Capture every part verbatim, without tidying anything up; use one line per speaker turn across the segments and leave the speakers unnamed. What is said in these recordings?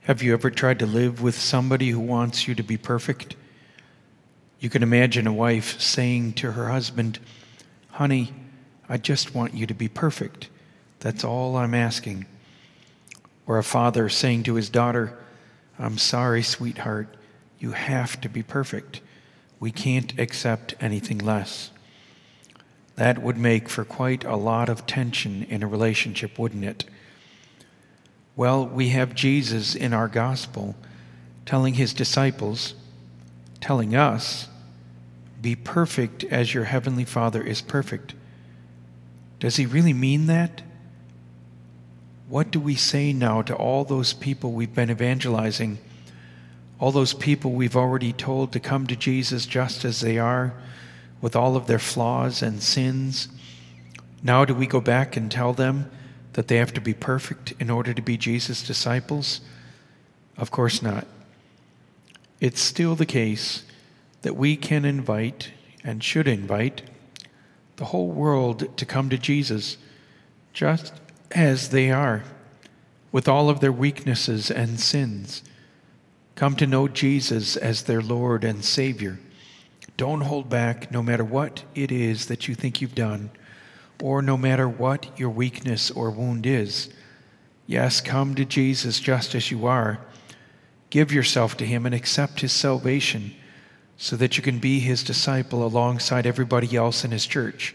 Have you ever tried to live with somebody who wants you to be perfect? You can imagine a wife saying to her husband, "Honey, I just want you to be perfect. That's all I'm asking." Or a father saying to his daughter, "I'm sorry, sweetheart, you have to be perfect. We can't accept anything less." That would make for quite a lot of tension in a relationship, wouldn't it? Well, we have Jesus in our gospel telling his disciples, telling us, "Be perfect as your heavenly Father is perfect." Does he really mean that? What do we say now to all those people we've been evangelizing, all those people we've already told to come to Jesus just as they are, with all of their flaws and sins? Now do we go back and tell them that they have to be perfect in order to be Jesus' disciples? Of course not. It's still the case that we can invite and should invite the whole world to come to Jesus just as they are, with all of their weaknesses and sins. Come to know Jesus as their Lord and Savior. Don't hold back, no matter what it is that you think you've done, or no matter what your weakness or wound is. Yes, come to Jesus just as you are. Give yourself to him and accept his salvation so that you can be his disciple alongside everybody else in his church.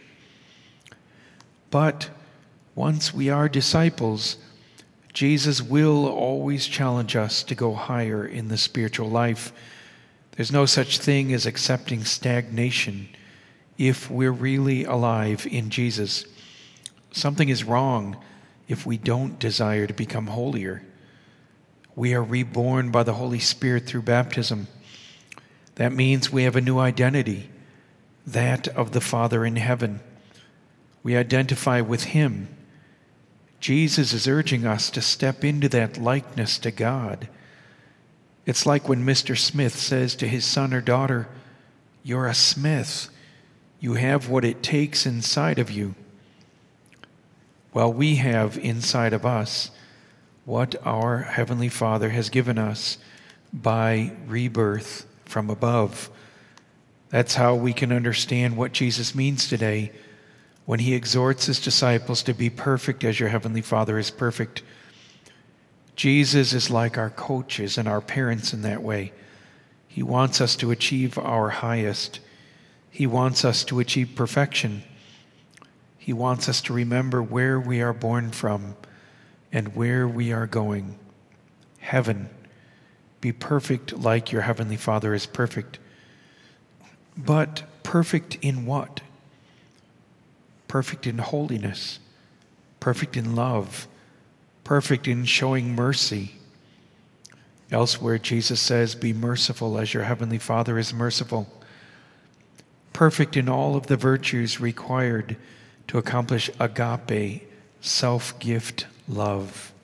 But once we are disciples, Jesus will always challenge us to go higher in the spiritual life. There's no such thing as accepting stagnation if we're really alive in Jesus. Something is wrong if we don't desire to become holier. We are reborn by the Holy Spirit through baptism. That means we have a new identity, that of the Father in heaven. We identify with him. Jesus is urging us to step into that likeness to God. It's like when Mister Smith says to his son or daughter, "You're a Smith. You have what it takes inside of you." Well, we have inside of us what our Heavenly Father has given us by rebirth from above. That's how we can understand what Jesus means today when he exhorts his disciples to be perfect as your Heavenly Father is perfect. Jesus is like our coaches and our parents in that way. He wants us to achieve our highest. He wants us to achieve perfection. He wants us to remember where we are born from and where we are going. Heaven. Be perfect like your Heavenly Father is perfect. But perfect in what? Perfect in holiness. Perfect in love. Perfect in showing mercy. Elsewhere, Jesus says, "Be merciful as your Heavenly Father is merciful." Perfect in all of the virtues required to accomplish agape, self-gift love.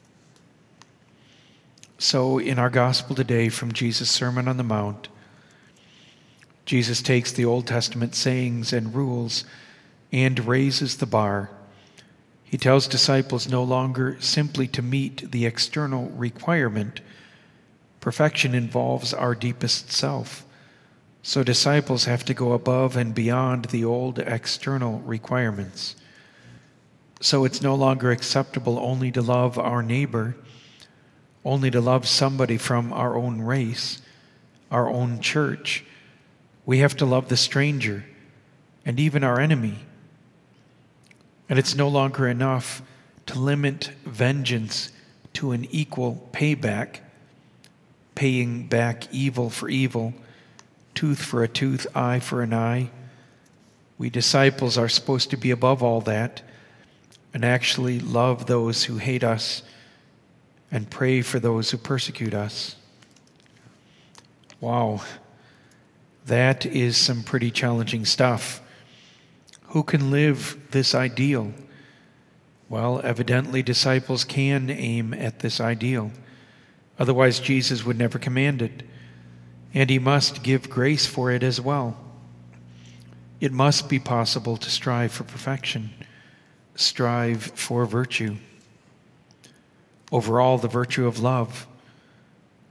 So in our gospel today from Jesus' Sermon on the Mount, Jesus takes the Old Testament sayings and rules and raises the bar. He tells disciples no longer simply to meet the external requirement. Perfection involves our deepest self. So disciples have to go above and beyond the old external requirements. So it's no longer acceptable only to love our neighbor, only to love somebody from our own race, our own church. We have to love the stranger and even our enemy. And it's no longer enough to limit vengeance to an equal payback, paying back evil for evil, tooth for a tooth, eye for an eye. We disciples are supposed to be above all that and actually love those who hate us and pray for those who persecute us. Wow, that is some pretty challenging stuff. Who can live this ideal? Well, evidently disciples can aim at this ideal. Otherwise, Jesus would never command it. And he must give grace for it as well. It must be possible to strive for perfection, strive for virtue. Overall, the virtue of love.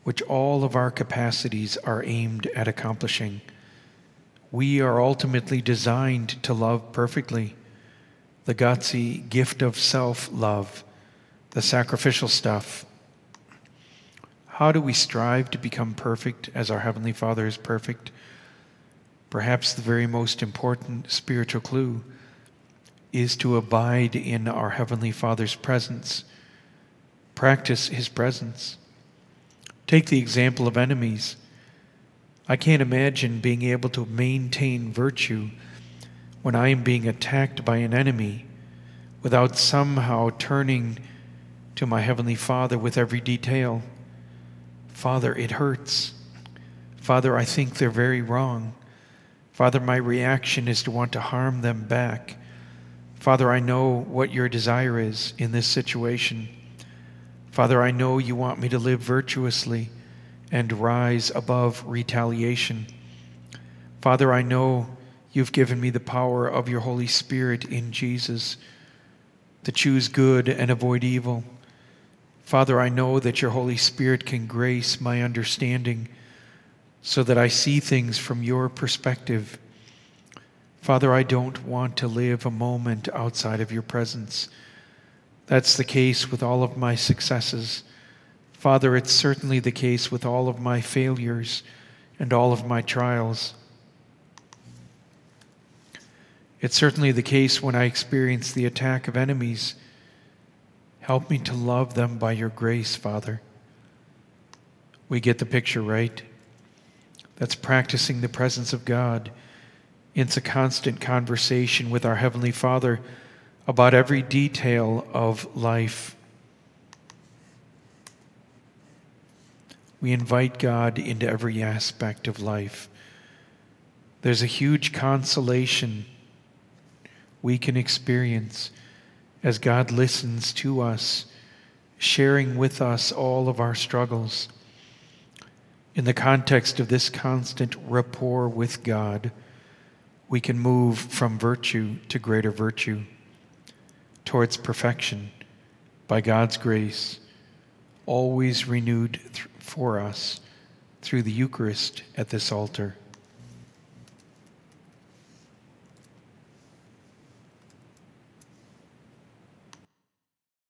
which all of our capacities are aimed at accomplishing. We are ultimately designed to love perfectly, the gutsy gift of self-love, the sacrificial stuff. How do we strive to become perfect as our Heavenly Father is perfect? Perhaps the very most important spiritual clue is to abide in our Heavenly Father's presence, practice His presence. Take the example of enemies. I can't imagine being able to maintain virtue when I am being attacked by an enemy without somehow turning to my Heavenly Father with every detail. Father, it hurts. Father, I think they're very wrong. Father, my reaction is to want to harm them back. Father, I know what your desire is in this situation. Father, I know you want me to live virtuously and rise above retaliation. Father, I know you've given me the power of your Holy Spirit in Jesus to choose good and avoid evil. Father, I know that your Holy Spirit can grace my understanding so that I see things from your perspective. Father, I don't want to live a moment outside of your presence. That's the case with all of my successes. Father, it's certainly the case with all of my failures and all of my trials. It's certainly the case when I experience the attack of enemies. Help me to love them by your grace, Father. We get the picture, right? That's practicing the presence of God. It's a constant conversation with our Heavenly Father about every detail of life. We invite God into every aspect of life. There's a huge consolation we can experience as God listens to us, sharing with us all of our struggles. In the context of this constant rapport with God, we can move from virtue to greater virtue, towards perfection by God's grace, always renewed th- for us through the Eucharist at this altar.